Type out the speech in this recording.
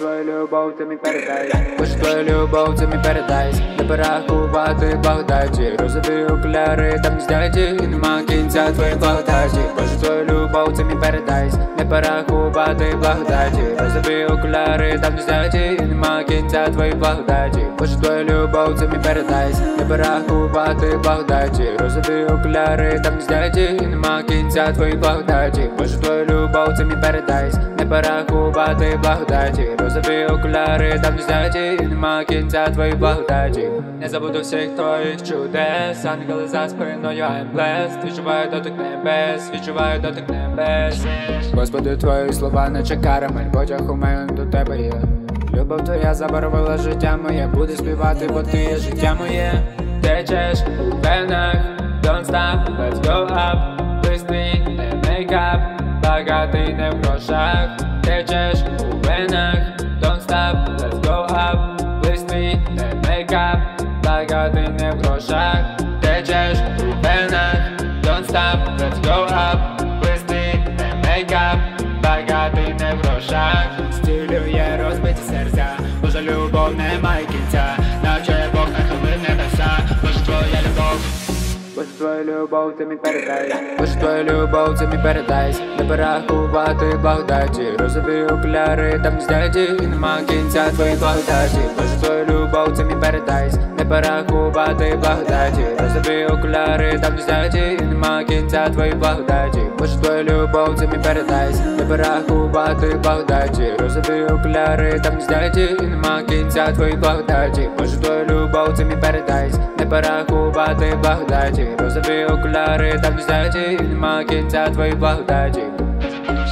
твою любов, ти мій передай. Боже, твою любов, це мій передай. Не порахувати благодаті. Розові окуляри, там здяті. І нема кінця твоїй благодаті. Боже, твою любов, це мій передай. Не порахувати благодаті. Розові окуляри, там здяті. І нема кінця твоїй благодаті. Боже, твою любов, це мій передай. Не порахувати благодаті. Розові окуляри, там здяті. І нема кінця твоїй благодаті. Боже, твою любов, це мій передай. Не порахувати благодаті. Розові окуляри, там здяті. І нема кінця твоїй благодаті. Не забуду всіх твоїх чудес. Ангели за спиною I'm blessed. Відчуваю дотик небес, відчуваю дотик небес. Господи, твої слова наче карамель. Потяг у мене до тебе є. Любов твоя забарвила життя моє. Буду співати, бо ти є життя моє. Течеш у венах, don't stop, let's go up. Бистрій, не мейкап, багатий не в грошах. Течеш у венах, don't stop, let's go up. Бистрій, не мейкап, багатий не в грошах. Течеш у венах, don't stop, let's go up. Бистрій, не мейкап, багатий не в грошах. Стілює розбиті серця, Божа любов не має кінця. Навчає Бог на хвилин небеса. Боже, твоя любов, Боже, твою любов, ти мій передай. Боже, твою любов, це мій передай. Не порахувати благодаті. Розові окуляри, там здяті. І нема кінця твоїй благодаті. Боже, твою любов, це мій передай. Не порахувати благодаті. Розові окуляри, там здяті. І нема кінця твоїй благодаті. Боже, твою любов, це мій передай. Не порахувати благодаті. Розові окуляри, там здяті. І нема кінця твоїй благодаті. Боже, твою любов, це мій передай. Не порахувати благодаті. Розові окуляри, там здяті. І нема кінця твоїй благодаті.